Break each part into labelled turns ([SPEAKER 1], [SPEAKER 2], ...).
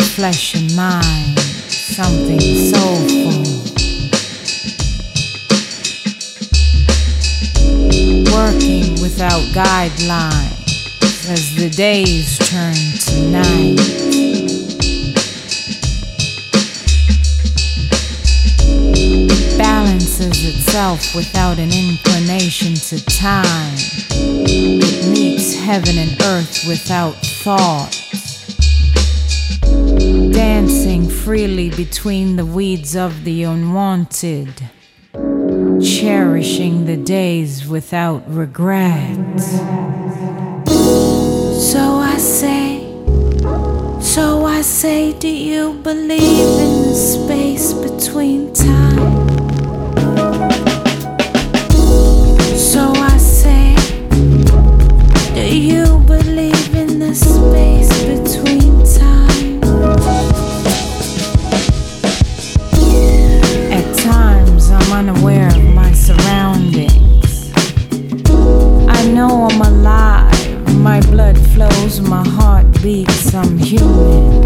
[SPEAKER 1] flesh and mind, something soulful. Working without guidelines as the days turn to night. It balances itself without an inclination to time. It meets heaven and earth without thought. Dancing freely between the weeds of the unwanted. Cherishing the days without regret. So I say, do you believe in the space between time? So I say, do you believe in the space between time? At times I'm unaware of my surroundings. I know I'm alive, my blood flows, my heart beats, I'm human.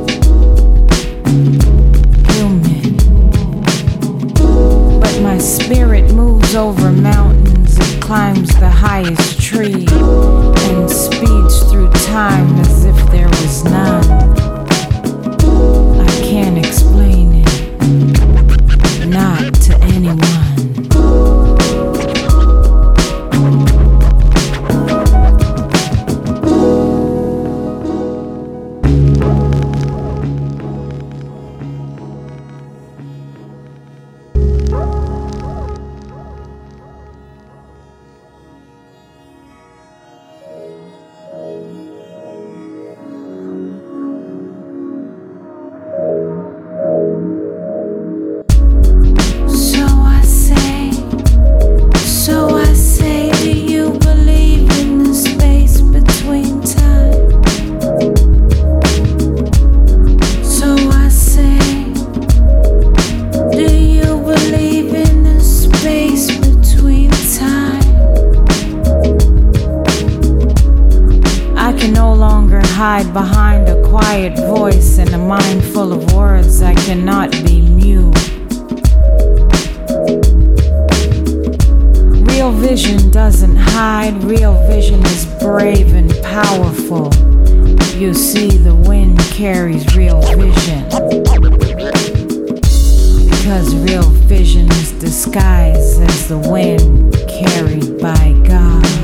[SPEAKER 1] But my spirit moves over mountains, it climbs the highest tree and speeds through time as if there was none. I can't explain it, not to anyone. Hide behind a quiet voice and a mind full of words. I cannot be mute. Real vision doesn't hide. Real vision is brave and powerful. You see, the wind carries real vision, because real vision is disguised as the wind carried by God.